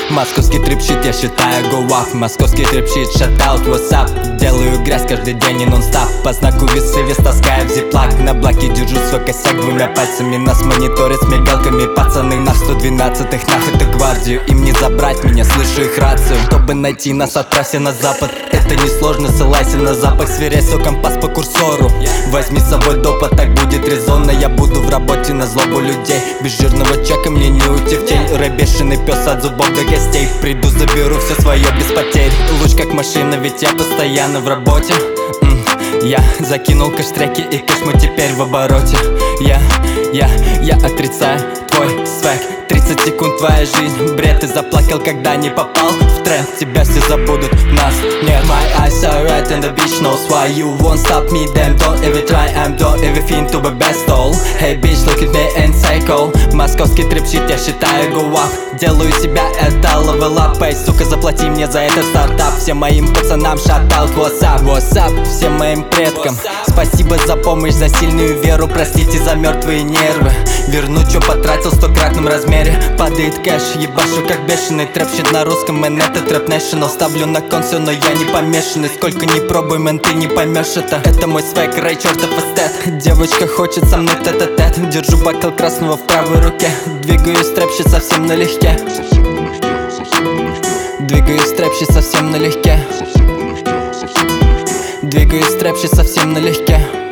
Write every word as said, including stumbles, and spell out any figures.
Московский трип-щит, я считаю go up. Московский трип-щит, shoutout, what's up. Делаю грязь каждый день и нон-стоп. По знаку весы вес таскаю в зиплак. На блоке держу свой косяк двумя пальцами. Нас мониторят с мигалками пацаны. На сто двенадцатых нахуй эту гвардию. Им не забрать меня, слышу их рацию. Чтобы найти нас, отправься на запад. Это несложно, ссылайся на запах. Сверяй свой компас по курсору. Возьми с собой допа, так будет резонно. Я буду в работе на злобу людей. Без жирного чека мне не уйти в тень. Рэп бешеный пес от зубов до костей. Приду, заберу все свое без потерь. Луч как машина, ведь я постоянно в работе. М -м, Я закинул кэш-треки и кэш мой теперь в обороте. Я, я, я отрицаю твой свэг. Тридцать секунд твоя жизнь, бред. Ты заплакал, когда не попал в тренд. Тебя все забудут, нас нет. My eyes are red and the bitch knows why. You won't stop me, damn, don't even try. I'm don't even think to be best all. Hey bitch, look at me and psycho. Московский трип-щит, я считаю go up. Делаю себя, это level up. Эй, сука, заплати мне за этот стартап. Всем моим пацанам shoutout, what's up, what's up. Всем моим предкам спасибо за помощь, за сильную веру. Простите за мертвые нервы. Верну, чё потратил в стократном размере. Падает кэш, ебашу как бешеный. Трэп-щит на русском, мэн, это трэп national. Ставлю на кон всё, но я не помешанный. Сколько не пробуй, мэн, ты не поймешь это. Это мой свэг, рэй, чертов эстет. Девочка хочет со мной тет-а-тет. Держу бокал красного в правой руке. Двигаюсь трэп-щит совсем налегке. Двигаюсь трэп-щит совсем налегке. Двигаюсь трэп-щит совсем налегке.